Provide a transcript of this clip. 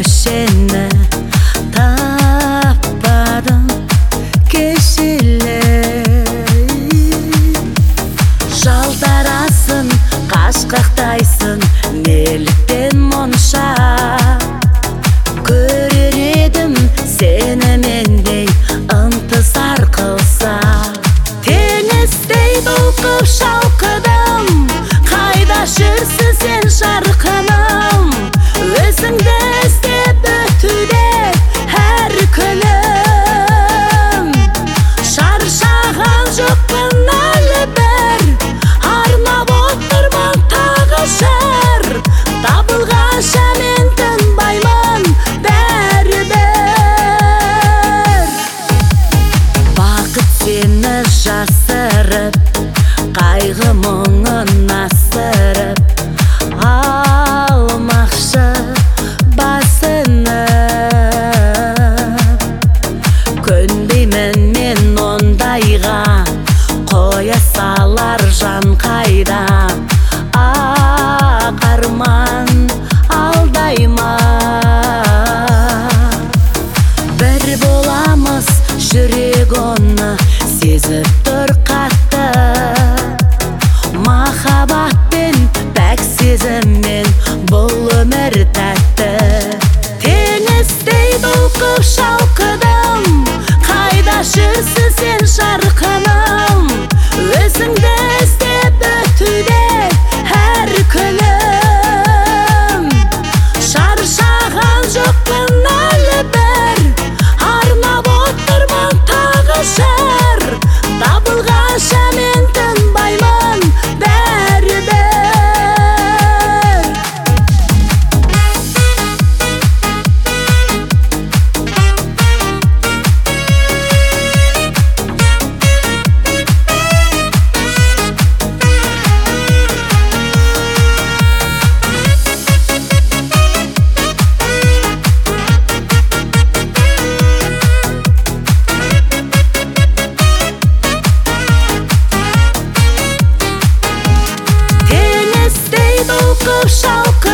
köşeni tapmadım kişiler. Жалдарасың, қашқақтайсың, неліктен мұнша? Көрер едім сені мендей ынтызар қылса. Теңіздей толқып шалқыдым, қайда жүрсің сен жарқыным? Өзіңді іздеп өтуде әр күнім. Шаршаған жоқпын әлі бір, арнап отырмын тағы жыр. Табылғанша мен тынбаймын бәрібір. Бақыт сені жасырып, қайғы мұңын асырып алмақшы басыны. Көнбеймін мен ондайға, қоя салар жан қайда? Ақ арман алдайма. Бір боламыз, жүрек оны сезіп тұр қатты. Махаббатпен, пәк сезіммен бұл өмір тәтті. Теңіздей толқып шалқыдым, қайда жүрсің сен жарқыным? Өзіңді іздеп өтуде әр күнім. Шаршаған жоқпын әлі бір, арнап отырмын тағы жыр. Табылғанша мен тынбаймын бәрібір. Толқып шалқы